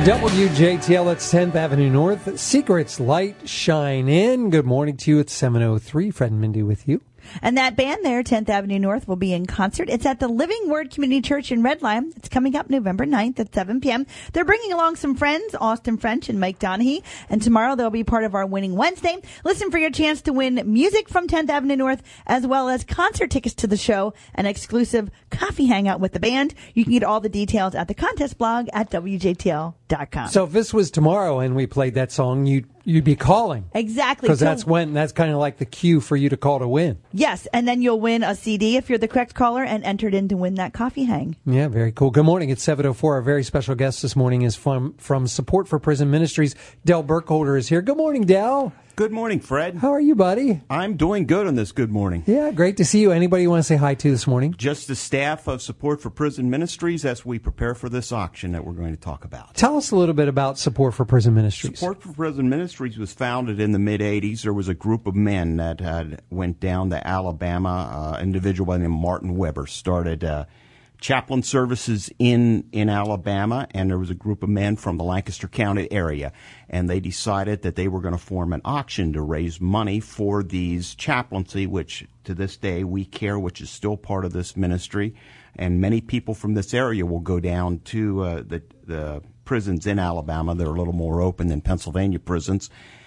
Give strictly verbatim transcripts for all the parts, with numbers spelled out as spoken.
W J T L, it's tenth Avenue North. Secrets Light Shine In. Good morning to you. It's seven oh three. Fred and Mindy with you. And that band there, tenth Avenue North, will be in concert. It's at the Living Word Community Church in Redline. It's coming up November ninth at seven p.m. They're bringing along some friends, Austin French and Mike Donahue. And tomorrow they'll be part of our Winning Wednesday. Listen for your chance to win music from tenth Avenue North, as well as concert tickets to the show, an exclusive coffee hangout with the band. You can get all the details at the contest blog at W J T L dot com. So if this was tomorrow and we played that song, you'd, you'd be calling. Exactly. Because so, that's when, that's kind of like the cue for you to call to win. Yes, and then you'll win a C D if you're the correct caller and entered in to win that coffee hang. Yeah, very cool. Good morning. It's seven oh four. Our very special guest this morning is from, from Support for Prison Ministries. Del Burkholder is here. Good morning, Del. Good morning, Fred. How are you, buddy? I'm doing good on this good morning. Yeah, great to see you. Anybody you want to say hi to this morning? Just the staff of Support for Prison Ministries as we prepare for this auction that we're going to talk about. Tell us a little bit about Support for Prison Ministries. Support for Prison Ministries was founded in the mid-eighties. There was a group of men that had went down to Alabama. Uh, an individual by the name of Martin Weber started uh, chaplain services in, in Alabama, and there was a group of men from the Lancaster County area, and they decided that they were going to form an auction to raise money for these chaplaincy, which to this day we care, which is still part of this ministry, and many people from this area will go down to uh, the, the prisons in Alabama. They're a little more open than Pennsylvania prisons.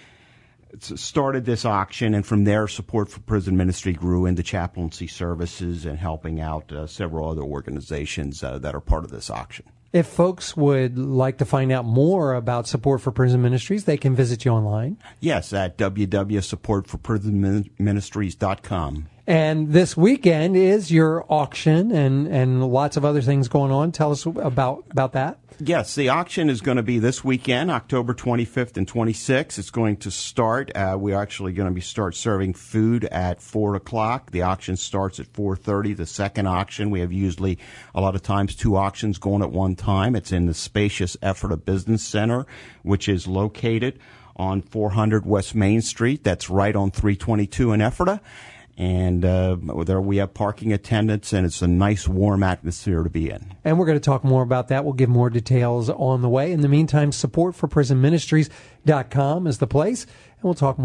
Started this auction, and from there, Support for Prison Ministry grew into chaplaincy services and helping out uh, several other organizations uh, that are part of this auction. If folks would like to find out more about Support for Prison Ministries, they can visit you online. Yes, at w w w dot support for prison ministries dot com. And this weekend is your auction and, and lots of other things going on. Tell us about, about that. Yes, the auction is going to be this weekend, October twenty-fifth and twenty-sixth. It's going to start. Uh, we're actually going to be start serving food at four o'clock. The auction starts at four thirty. The second auction, we have usually a lot of times two auctions going at one time. It's in the spacious Ephrata Business Center, which is located on four hundred West Main Street. That's right on three twenty-two in Ephrata. And uh, there we have parking attendants, and it's a nice, warm atmosphere to be in. And we're going to talk more about that. We'll give more details on the way. In the meantime, support for prison ministries dot com is the place, and we'll talk more.